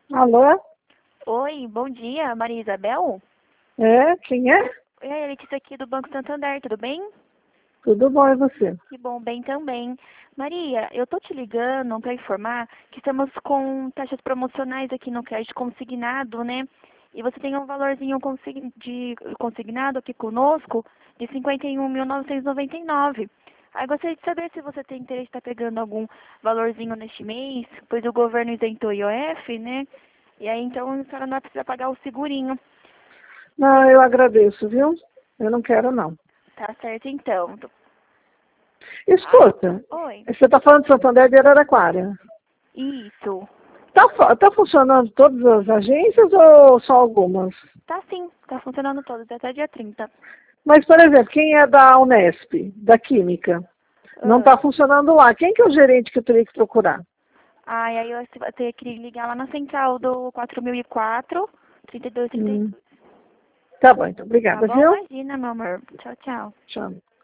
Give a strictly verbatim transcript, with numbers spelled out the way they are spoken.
Alô? Oi, bom dia, Maria Isabel? É, quem é? Oi, a Letícia aqui do Banco Santander, tudo bem? Tudo bom, e você? Que bom, bem também. Maria, eu tô te ligando para informar que estamos com taxas promocionais aqui no crédito consignado, né? E você tem um valorzinho consign- de consignado aqui conosco de cinquenta e um mil novecentos e noventa e nove. Aí gostaria de saber se você tem interesse em estar pegando algum valorzinho neste mês, pois o governo isentou I O F, né? E aí então a senhora não vai precisar pagar o segurinho. Não, eu agradeço, viu? Eu não quero, não. Tá certo, então. Ah, Escuta, oi. você está falando de Santander de Araraquara. Isso. Está tá funcionando todas as agências ou só algumas? Tá sim, tá funcionando todos, até dia trinta. Mas, por exemplo, quem é da Unesp, da Química, não Ah, está funcionando lá. Quem que é o gerente que eu teria que procurar? ai, aí eu vou ter que ligar lá na central do quatro mil e quatro, trinta e dois, trinta e Hum, dois. tá bom, então. Tá Obrigada, bom? viu? Imagina, meu amor. Tchau, tchau. Tchau.